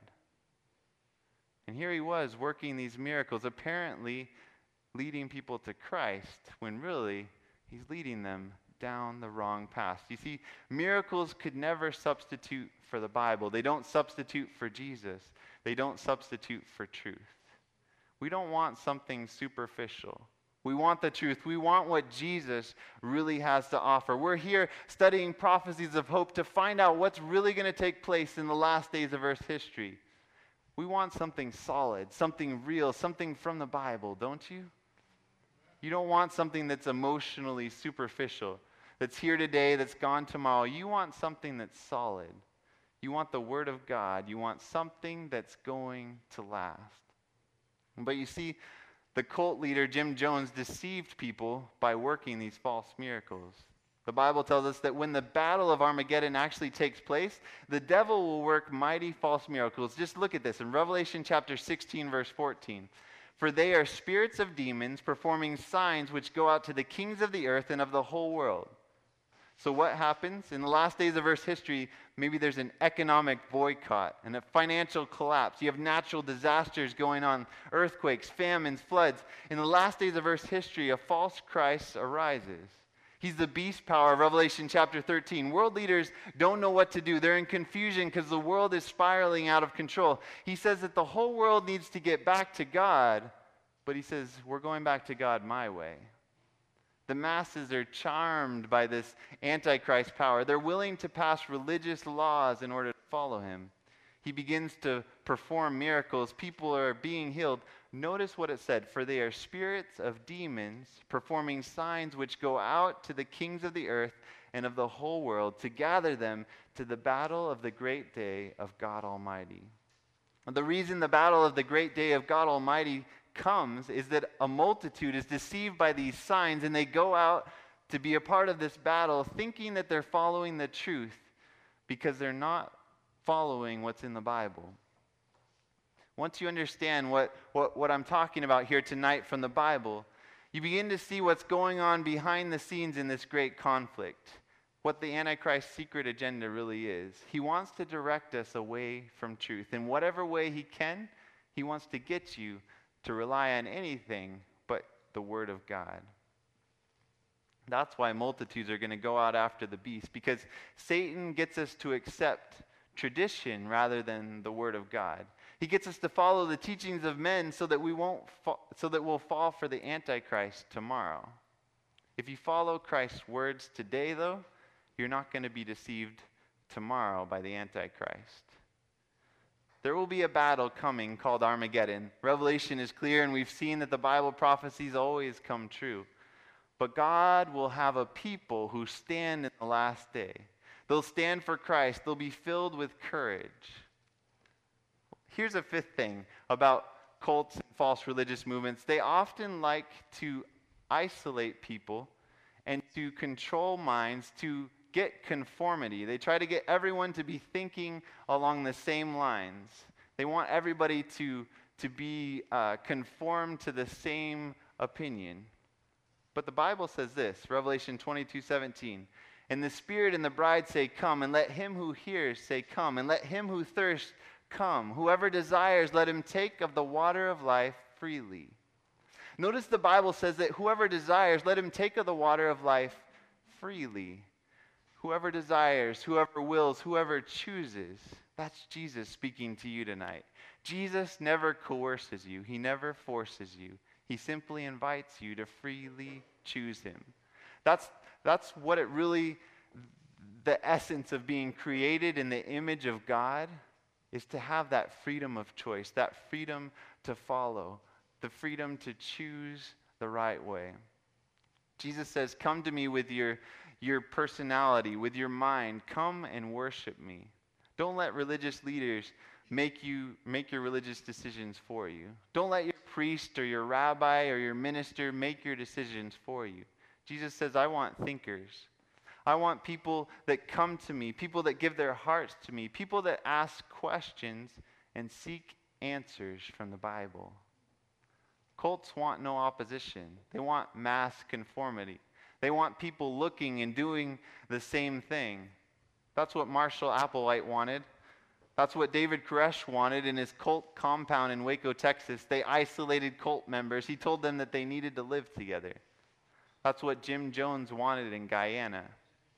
And here he was working these miracles, apparently leading people to Christ, when really he's leading them down the wrong path. You see, miracles could never substitute for the Bible. They don't substitute for Jesus. They don't substitute for truth. We don't want something superficial. We want the truth. We want what Jesus really has to offer. We're here studying prophecies of hope to find out what's really going to take place in the last days of Earth's history. We want something solid, something real, something from the Bible, don't you? You don't want something that's emotionally superficial, that's here today, that's gone tomorrow. You want something that's solid. You want the Word of God. You want something that's going to last. But you see, the cult leader, Jim Jones, deceived people by working these false miracles. The Bible tells us that when the battle of Armageddon actually takes place, the devil will work mighty false miracles. Just look at this in Revelation chapter sixteen, verse fourteen. For they are spirits of demons performing signs which go out to the kings of the earth and of the whole world. So what happens? In the last days of Earth's history, maybe there's an economic boycott and a financial collapse. You have natural disasters going on, earthquakes, famines, floods. In the last days of Earth's history, a false Christ arises. He's the beast power, Revelation chapter thirteen. World leaders don't know what to do. They're in confusion because the world is spiraling out of control. He says that the whole world needs to get back to God, but he says, we're going back to God my way. The masses are charmed by this Antichrist power. They're willing to pass religious laws in order to follow him. He begins to perform miracles. People are being healed. Notice what it said, for they are spirits of demons performing signs which go out to the kings of the earth and of the whole world to gather them to the battle of the great day of God Almighty. The reason the battle of the great day of God Almighty comes is that a multitude is deceived by these signs, and they go out to be a part of this battle thinking that they're following the truth because they're not following what's in the Bible. Once you understand what, what, what I'm talking about here tonight from the Bible, you begin to see what's going on behind the scenes in this great conflict, what the Antichrist's secret agenda really is. He wants to direct us away from truth. In whatever way he can, he wants to get you to rely on anything but the Word of God. That's why multitudes are going to go out after the beast, because Satan gets us to accept tradition rather than the Word of God. He gets us to follow the teachings of men so that we won't fa- so that we'll fall for the Antichrist tomorrow. If you follow Christ's words today, though, you're not going to be deceived tomorrow by the Antichrist. There will be a battle coming called Armageddon. Revelation is clear, and we've seen that the Bible prophecies always come true. But God will have a people who stand in the last day. They'll stand for Christ. They'll be filled with courage. Here's a fifth thing about cults and false religious movements. They often like to isolate people and to control minds to get conformity. They try to get everyone to be thinking along the same lines. They want everybody to, to be uh, conformed to the same opinion. But the Bible says this, Revelation twenty-two seventeen, And the Spirit and the bride say, come. And let him who hears say, come. And let him who thirsts come. Whoever desires, let him take of the water of life freely. Notice the Bible says that whoever desires, let him take of the water of life freely. Whoever desires, whoever wills, whoever chooses. That's Jesus speaking to you tonight. Jesus never coerces you. He never forces you. He simply invites you to freely choose him. That's, that's what it really, the essence of being created in the image of God is to have that freedom of choice, that freedom to follow, the freedom to choose the right way. Jesus says, come to me with your, your personality, with your mind. Come and worship me. Don't let religious leaders make you make your religious decisions for you. Don't let your priest or your rabbi or your minister make your decisions for you. Jesus says, I want thinkers. I want people that come to me, people that give their hearts to me, people that ask questions and seek answers from the Bible. Cults want no opposition. They want mass conformity. They want people looking and doing the same thing. That's what Marshall Applewhite wanted. That's what David Koresh wanted in his cult compound in Waco, Texas. They isolated cult members. He told them that they needed to live together. That's what Jim Jones wanted in Guyana.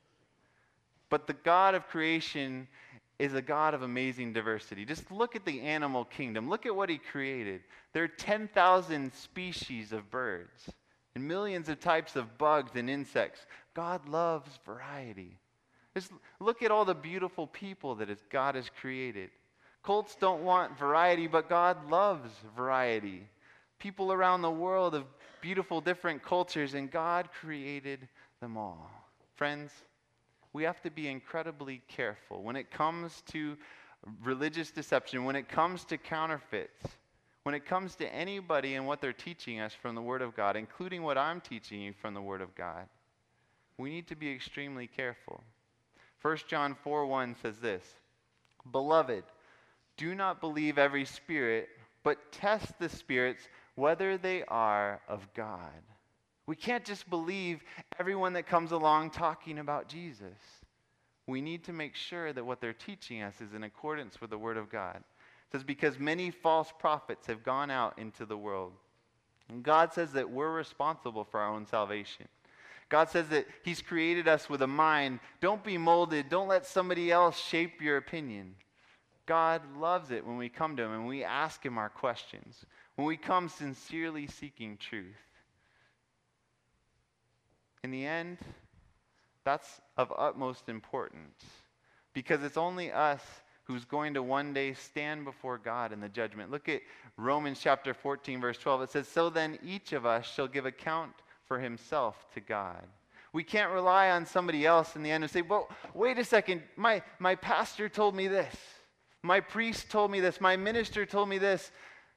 But the God of creation is a God of amazing diversity. Just look at the animal kingdom. Look at what he created. There are ten thousand species of birds and millions of types of bugs and insects. God loves variety. Just look at all the beautiful people that God has created. Cults don't want variety, but God loves variety. People around the world of beautiful different cultures, and God created them all. Friends, we have to be incredibly careful when it comes to religious deception, when it comes to counterfeits, when it comes to anybody and what they're teaching us from the Word of God, including what I'm teaching you from the Word of God. We need to be extremely careful. First John four one says this, Beloved, do not believe every spirit, but test the spirits whether they are of God. We can't just believe everyone that comes along talking about Jesus. We need to make sure that what they're teaching us is in accordance with the Word of God. It says, because many false prophets have gone out into the world. And God says that we're responsible for our own salvation. God says that he's created us with a mind. Don't be molded. Don't let somebody else shape your opinion. God loves it when we come to him and we ask him our questions, when we come sincerely seeking truth. In the end, that's of utmost importance because it's only us who's going to one day stand before God in the judgment. Look at Romans chapter fourteen, verse twelve. It says, so then each of us shall give account for himself to God. We can't rely on somebody else in the end and say, well, wait a second, my, my pastor told me this. My priest told me this. My minister told me this.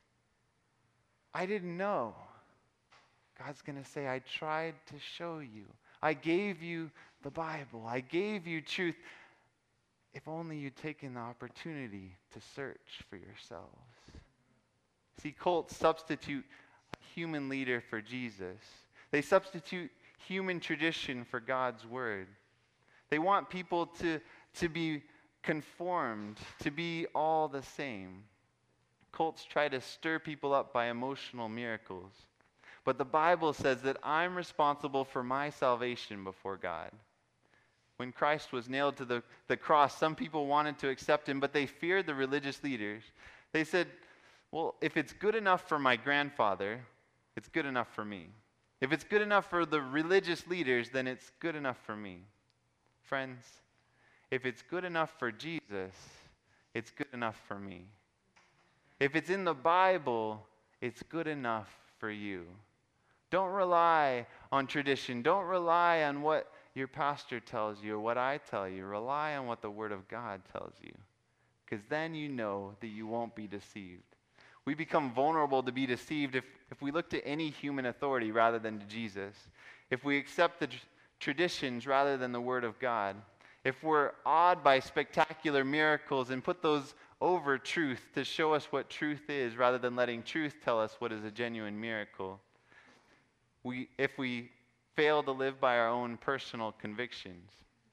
I didn't know. God's going to say, I tried to show you. I gave you the Bible. I gave you truth. If only you'd taken the opportunity to search for yourselves. See, cults substitute a human leader for Jesus. They substitute human tradition for God's word. They want people to, to be conformed, to be all the same. Cults try to stir people up by emotional miracles. But the Bible says that I'm responsible for my salvation before God. When Christ was nailed to the, the cross, some people wanted to accept him, but they feared the religious leaders. They said, well, if it's good enough for my grandfather, it's good enough for me. If it's good enough for the religious leaders, then it's good enough for me. Friends, if it's good enough for Jesus, it's good enough for me. If it's in the Bible, it's good enough for you. Don't rely on tradition. Don't rely on what your pastor tells you or what I tell you. Rely on what the Word of God tells you. Because then you know that you won't be deceived. We become vulnerable to be deceived if, if we look to any human authority rather than to Jesus. If we accept the tr- traditions rather than the Word of God. If we're awed by spectacular miracles and put those over truth to show us what truth is rather than letting truth tell us what is a genuine miracle. We, if we fail to live by our own personal convictions,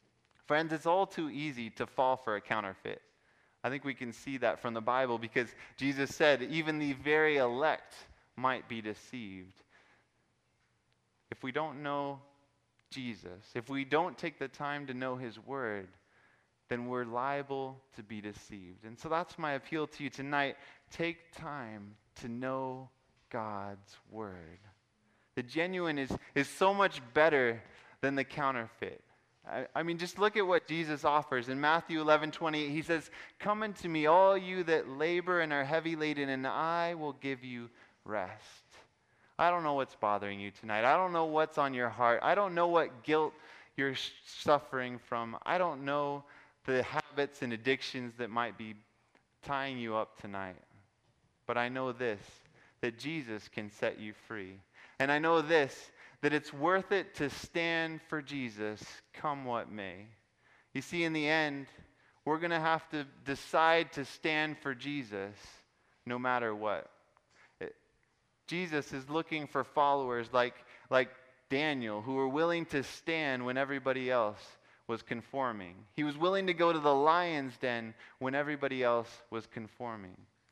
Friends, it's all too easy to fall for a counterfeit. I think we can see that from the Bible because Jesus said even the very elect might be deceived. If we don't know Jesus, if we don't take the time to know his word, then we're liable to be deceived. And so that's my appeal to you tonight. Take time to know God's word. The genuine is, is so much better than the counterfeit. I, I mean, just look at what Jesus offers. In Matthew eleven twenty-eight, he says, "Come unto me, all you that labor and are heavy laden, and I will give you rest." I don't know what's bothering you tonight. I don't know what's on your heart. I don't know what guilt you're sh- suffering from. I don't know the habits and addictions that might be tying you up tonight. But I know this, that Jesus can set you free. And I know this, that it's worth it to stand for Jesus, come what may. You see, in the end, we're going to have to decide to stand for Jesus no matter what. It, Jesus is looking for followers like, like Daniel, who were willing to stand when everybody else was conforming. He was willing to go to the lion's den when everybody else was conforming.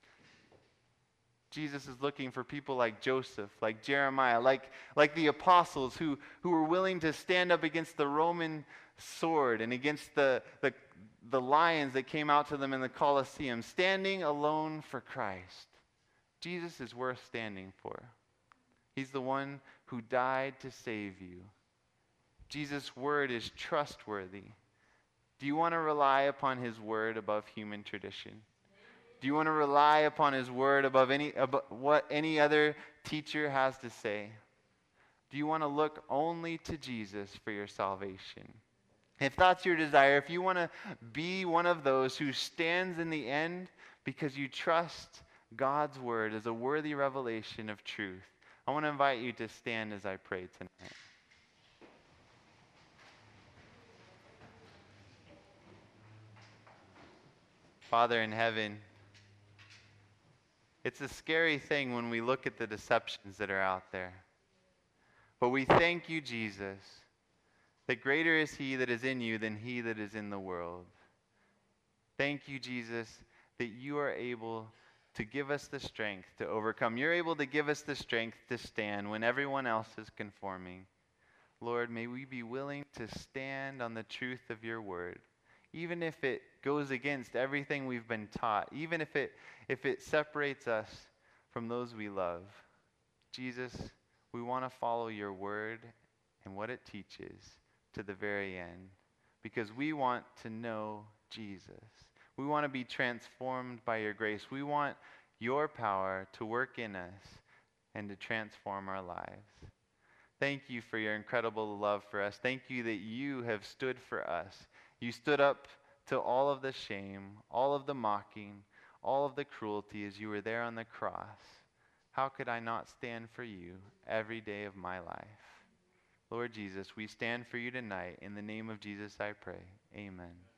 Jesus is looking for people like Joseph, like Jeremiah, like, like the apostles who, who were willing to stand up against the Roman sword and against the, the, the lions that came out to them in the Colosseum, standing alone for Christ. Jesus is worth standing for. He's the one who died to save you. Jesus' word is trustworthy. Do you want to rely upon his word above human tradition? Do you want to rely upon his word above any above what any other teacher has to say? Do you want to look only to Jesus for your salvation? If that's your desire, if you want to be one of those who stands in the end because you trust God's word as a worthy revelation of truth, I want to invite you to stand as I pray tonight. Father in heaven, it's a scary thing when we look at the deceptions that are out there. But we thank you, Jesus, that greater is he that is in you than he that is in the world. Thank you, Jesus, that you are able to give us the strength to overcome. You're able to give us the strength to stand when everyone else is conforming. Lord, may we be willing to stand on the truth of your word, even if it goes against everything we've been taught, even if it if it separates us from those we love. Jesus, we want to follow your word and what it teaches to the very end, because we want to know Jesus. We want to be transformed by your grace. We want your power to work in us and to transform our lives. Thank you for your incredible love for us. Thank you that you have stood for us. You stood up to all of the shame, all of the mocking, all of the cruelty as you were there on the cross. How could I not stand for you every day of my life? Lord Jesus, we stand for you tonight. In the name of Jesus I pray. Amen.